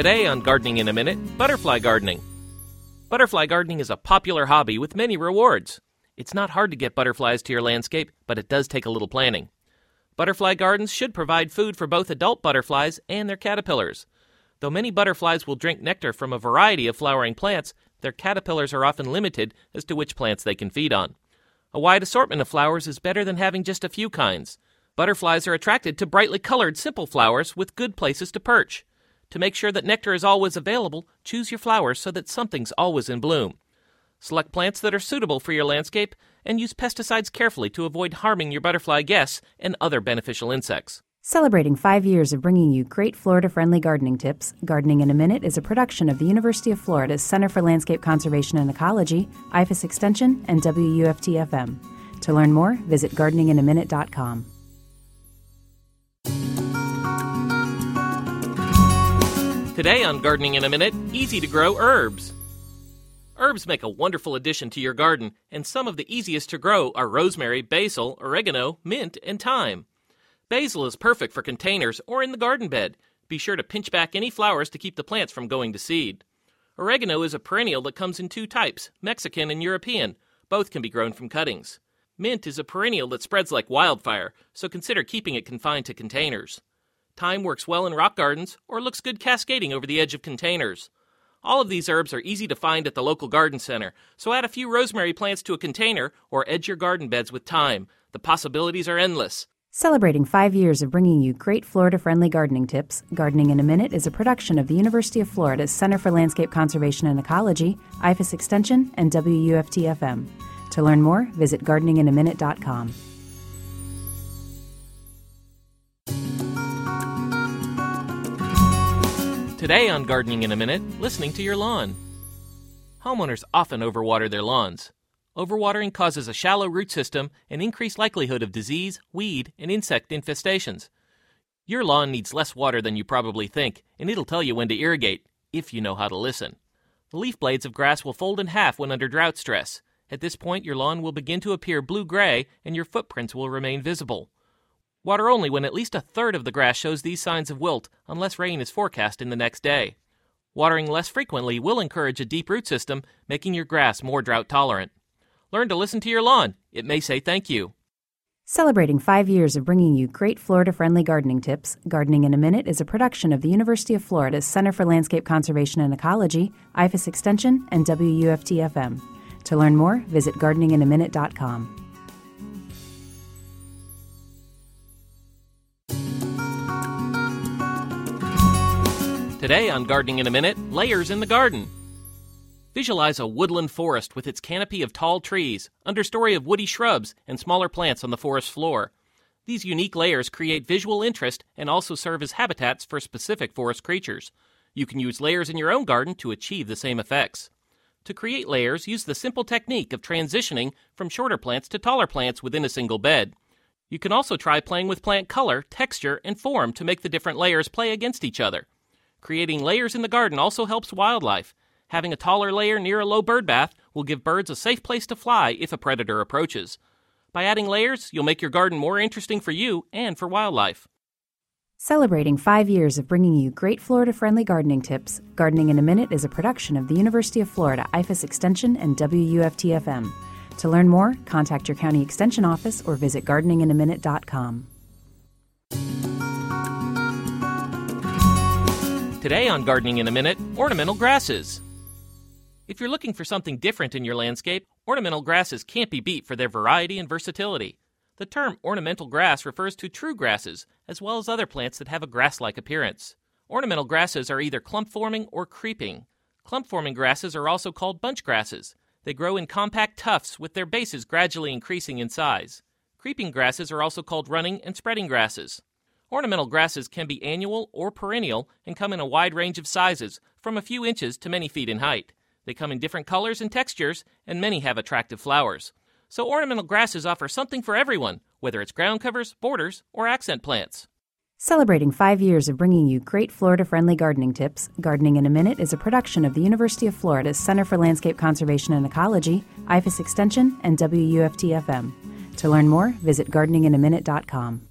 Today on Gardening in a Minute, butterfly gardening. Butterfly gardening is a popular hobby with many rewards. It's not hard to get butterflies to your landscape, but it does take a little planning. Butterfly gardens should provide food for both adult butterflies and their caterpillars. Though many butterflies will drink nectar from a variety of flowering plants, their caterpillars are often limited as to which plants they can feed on. A wide assortment of flowers is better than having just a few kinds. Butterflies are attracted to brightly colored, simple flowers with good places to perch. To make sure that nectar is always available, choose your flowers so that something's always in bloom. Select plants that are suitable for your landscape and use pesticides carefully to avoid harming your butterfly guests and other beneficial insects. Celebrating 5 years of bringing you great Florida-friendly gardening tips, Gardening in a Minute is a production of the University of Florida's Center for Landscape Conservation and Ecology, IFAS Extension, and WUFT-FM. To learn more, visit gardeninginaminute.com. Today on Gardening in a Minute, easy-to-grow herbs. Herbs make a wonderful addition to your garden, and some of the easiest to grow are rosemary, basil, oregano, mint, and thyme. Basil is perfect for containers or in the garden bed. Be sure to pinch back any flowers to keep the plants from going to seed. Oregano is a perennial that comes in two types, Mexican and European. Both can be grown from cuttings. Mint is a perennial that spreads like wildfire, so consider keeping it confined to containers. Thyme works well in rock gardens or looks good cascading over the edge of containers. All of these herbs are easy to find at the local garden center, so add a few rosemary plants to a container or edge your garden beds with thyme. The possibilities are endless. Celebrating 5 years of bringing you great Florida-friendly gardening tips, Gardening in a Minute is a production of the University of Florida's Center for Landscape Conservation and Ecology, IFAS Extension, and WUFT-FM. To learn more, visit gardeninginaminute.com. Today on Gardening in a Minute, listening to your lawn. Homeowners often overwater their lawns. Overwatering causes a shallow root system and increased likelihood of disease, weed, and insect infestations. Your lawn needs less water than you probably think, and it'll tell you when to irrigate, if you know how to listen. The leaf blades of grass will fold in half when under drought stress. At this point, your lawn will begin to appear blue-gray, and your footprints will remain visible. Water only when at least a third of the grass shows these signs of wilt, unless rain is forecast in the next day. Watering less frequently will encourage a deep root system, making your grass more drought-tolerant. Learn to listen to your lawn. It may say thank you. Celebrating 5 years of bringing you great Florida-friendly gardening tips, Gardening in a Minute is a production of the University of Florida's Center for Landscape Conservation and Ecology, IFAS Extension, and WUFT-FM. To learn more, visit gardeninginaminute.com. Today on Gardening in a Minute, layers in the garden. Visualize a woodland forest with its canopy of tall trees, understory of woody shrubs, and smaller plants on the forest floor. These unique layers create visual interest and also serve as habitats for specific forest creatures. You can use layers in your own garden to achieve the same effects. To create layers, use the simple technique of transitioning from shorter plants to taller plants within a single bed. You can also try playing with plant color, texture, and form to make the different layers play against each other. Creating layers in the garden also helps wildlife. Having a taller layer near a low bird bath will give birds a safe place to fly if a predator approaches. By adding layers, you'll make your garden more interesting for you and for wildlife. Celebrating 5 years of bringing you great Florida-friendly gardening tips, Gardening in a Minute is a production of the University of Florida, IFAS Extension, and WUFT-FM. To learn more, contact your county extension office or visit gardeninginaminute.com. Today on Gardening in a Minute, ornamental grasses. If you're looking for something different in your landscape, ornamental grasses can't be beat for their variety and versatility. The term ornamental grass refers to true grasses, as well as other plants that have a grass-like appearance. Ornamental grasses are either clump-forming or creeping. Clump-forming grasses are also called bunch grasses. They grow in compact tufts with their bases gradually increasing in size. Creeping grasses are also called running and spreading grasses. Ornamental grasses can be annual or perennial and come in a wide range of sizes, from a few inches to many feet in height. They come in different colors and textures, and many have attractive flowers. So ornamental grasses offer something for everyone, whether it's ground covers, borders, or accent plants. Celebrating 5 years of bringing you great Florida-friendly gardening tips, Gardening in a Minute is a production of the University of Florida's Center for Landscape Conservation and Ecology, IFAS Extension, and WUFT-FM. To learn more, visit gardeninginaminute.com.